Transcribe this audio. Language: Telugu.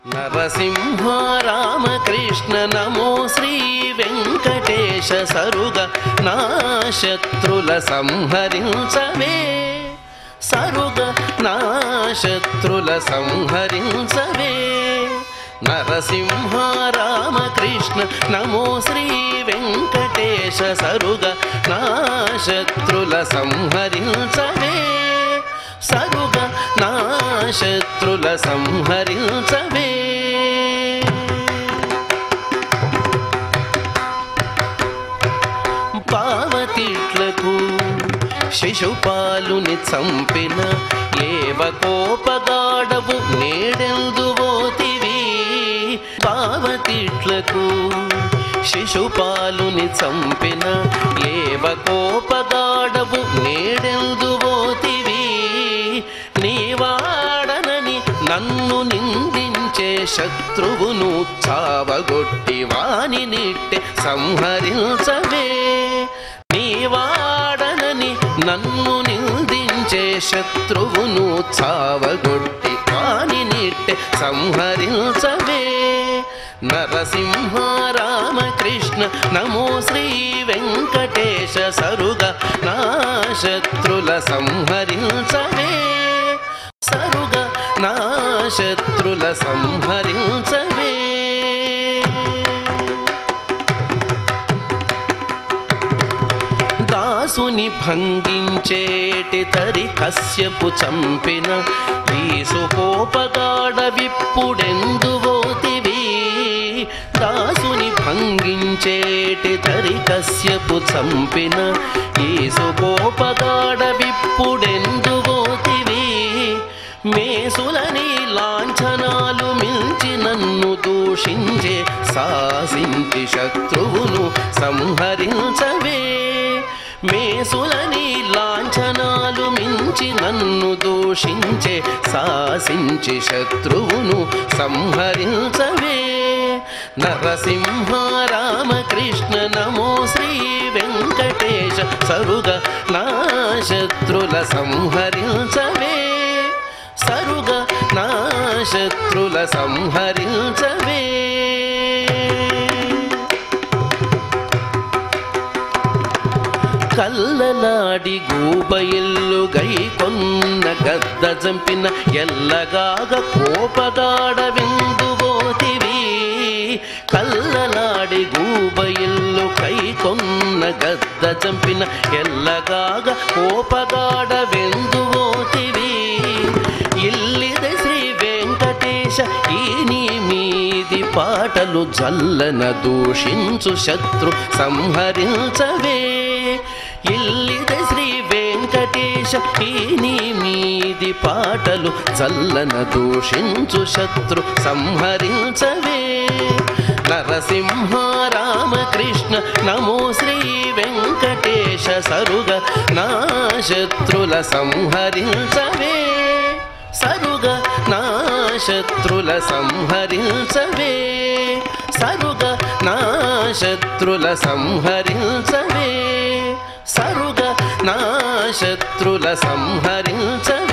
నరసింహ రామకృష్ణ నమో శ్రీ వెంకటేశ సరుగ నా శత్రుల సంహరించవే సరుగ నా శత్రుల సంహరించవే నరసింహ రామకృష్ణ నమో శ్రీ వెంకటేశ సరుగ నా శత్రుల సంహరించవే సరుగ నా శత్రుల సంహరించవే పావతిట్లకు శిశుపాలుని చంపిన ఏవ కోపగాడవు నేడెందువోతివి పావతిట్లకు శిశుపాలుని చంపిన ఏవ కోపగాడవు నేడెందువోతివి నీవాడనని నన్ను నిందించే శత్రువును చావగొట్టి వాని నిట్టె సంహరించవే నీవాడనని నన్ను నిందించే శత్రువును చావగొట్టి వాని నిట్టె సంహరించవే నరసింహ రామకృష్ణ నమో శ్రీ వెంకటేశ సరుగ నా శత్రుల సంహరించవే సరుగ నా శత్రుల సంహరించవే దాసుని భంగించేటి తరి కశ్యపు చంపిన వీసుకోపగాడ విప్పుడెందువోతివి దాసుని భంగించేటి తరి కశ్యపు చంపిన వీసుకోపగాడ విప్పుడెందువోతివి మేసులని లాంఛనాలు మించి నన్ను దూషించే సాసించి శత్రువును సంహరించవే మేసులని లాంఛనాలు మించి నన్ను దూషించే సాసించి శత్రువును సంహరించవే నరసింహ రామకృష్ణ నమో శ్రీ వెంకటేశ సరుగ నా శత్రుల సంహరించవే సరుగ నా శత్రుల సంహరించవే కల్లలాడి గూబయిల్లు గైకొన్న గద్ద చంపిన ఎల్లగాగ కోపగాడ విందువోతివి కల్లలాడి గూబయిల్లు కైకొన్న గద్ద చంపిన ఎల్లగాగ కోపగాడ విందువోతివి ఇల్లిదే శ్రీ వెంకటేశ ఈ నీ మీది పాటలు జల్లన దూషించు శత్రు సంహరించవే ఇల్లిదే శ్రీ వెంకటేశ ఈ నీ మీది పాటలు చల్లన దూషించు శత్రు సంహరించవే నరసింహ రామకృష్ణ నమో శ్రీ వెంకటేశ సరుగ నా శత్రుల సంహరించవే సరుగ నా శత్రుల సంహరించవే సరుగ నా శత్రుల సంహరించవే సరుగ నా శత్రుల సంహరించవే